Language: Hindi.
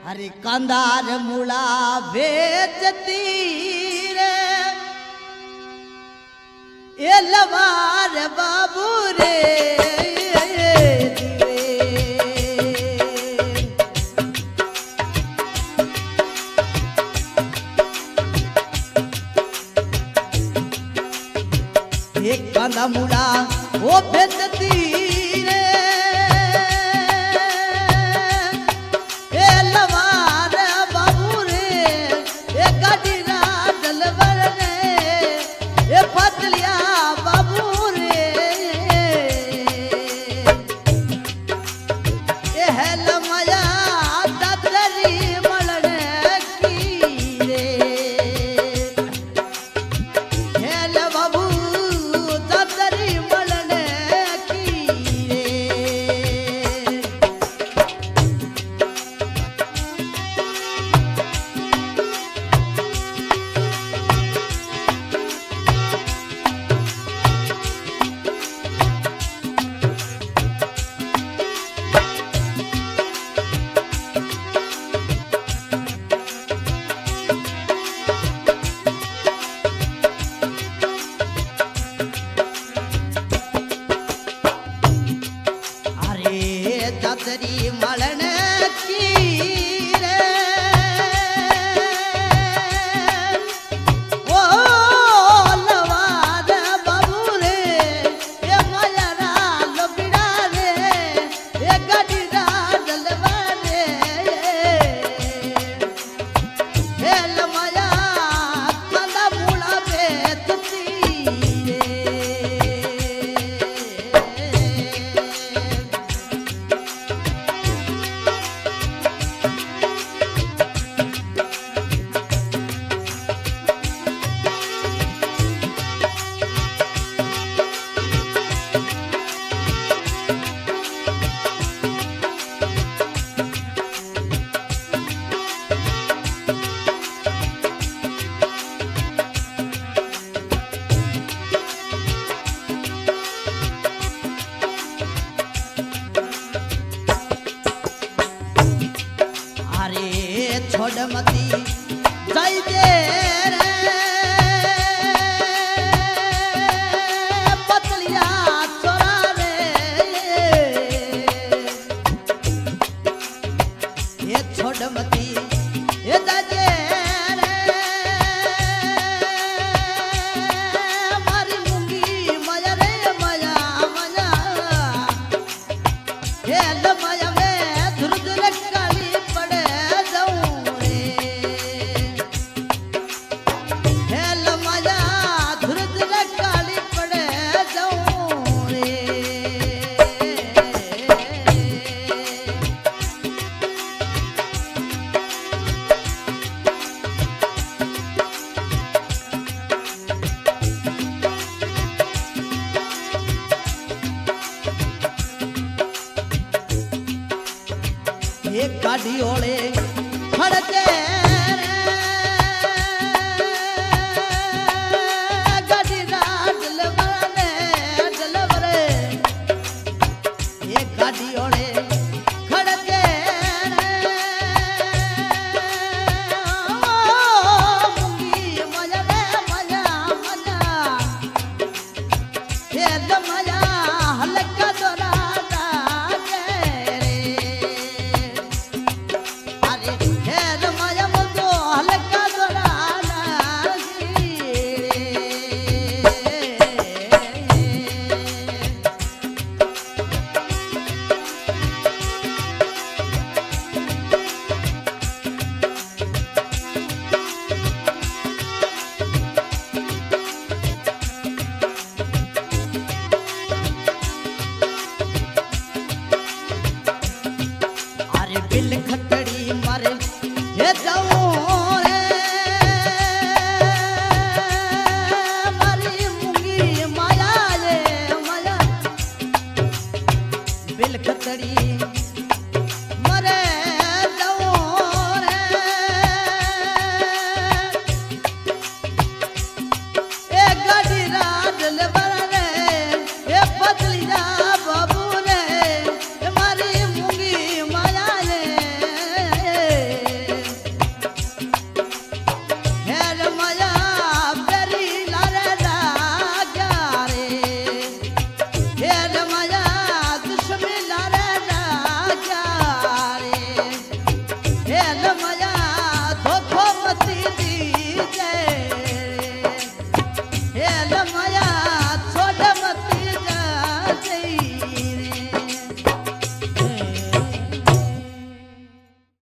अरे कंदार मुड़ा बेचती रे ये लवार बाबू रे एक कंदा मुड़ा वो बेचती रे ये लवार बाबू रे ये गाड़ी ना डलवर रे ये पतलिया बाबू रे ये है लमया दतरी मलने की रे है ल बाबू दतरी मलने की रे अरे दतरी मलने की रे ओ लवार बाबू रे ये मयरा लोबिड़ा रे ये गडीरा डलवा रे हे लमया कंदा मुड़ा बेचती रे अरे छोड़ मती जाई दे रे पतलिया चोरा रे ये छोड़ मती ये जाजे रे मारी मुंगी माया रे माया माया हे ल माया में धुर धुर काली पड़े जाऊं रे हे ल माया धुर धुर काली पड़े जाऊं रे एक गाड़ी ओले खड़ते रे गाड़ी रात डलवरे डलवरे एक गाड़ी ओले खड़ते रे मुंगी मजा रे मजा मजा ये दमया हल्का दोरा बिल खटड़ी मरे ये जाऊं रे मारी मुंगी माया रे माया बिल खटड़ी मरे जाऊं रे ए गाड़ी रात डलवर रे ए पतली जा बाबू रे मारी मुंगी माया रे हेल माया